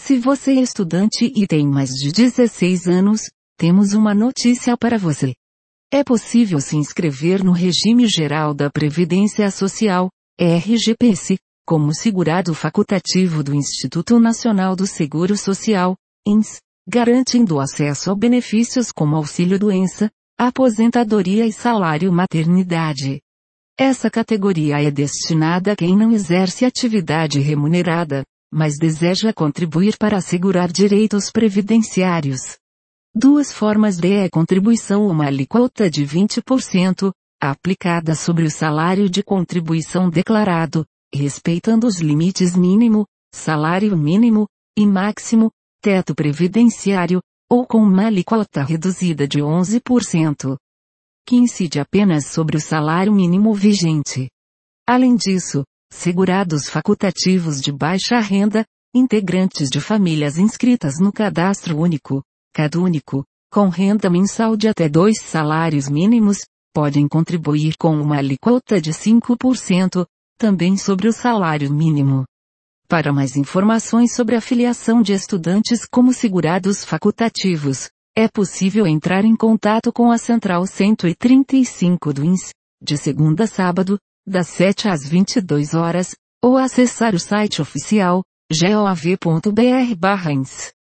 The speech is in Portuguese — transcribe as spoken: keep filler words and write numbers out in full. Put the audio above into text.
Se você é estudante e tem mais de dezesseis anos, temos uma notícia para você. É possível se inscrever no Regime Geral da Previdência Social, R G P S, como segurado facultativo do Instituto Nacional do Seguro Social, I N S, garantindo acesso a benefícios como auxílio-doença, aposentadoria e salário maternidade. Essa categoria é destinada a quem não exerce atividade remunerada, mas deseja contribuir para assegurar direitos previdenciários. Duas formas de contribuição: uma alíquota de vinte por cento, aplicada sobre o salário de contribuição declarado, respeitando os limites mínimo, salário mínimo, e máximo, teto previdenciário, ou com uma alíquota reduzida de onze por cento, que incide apenas sobre o salário mínimo vigente. Além disso, segurados facultativos de baixa renda, integrantes de famílias inscritas no Cadastro Único, CadÚnico, com renda mensal de até dois salários mínimos, podem contribuir com uma alíquota de cinco por cento, também sobre o salário mínimo. Para mais informações sobre a filiação de estudantes como segurados facultativos, é possível entrar em contato com a Central cento e trinta e cinco do I N S, de segunda a sábado, das sete às vinte e duas horas, ou acessar o site oficial, gov ponto br barra I N S.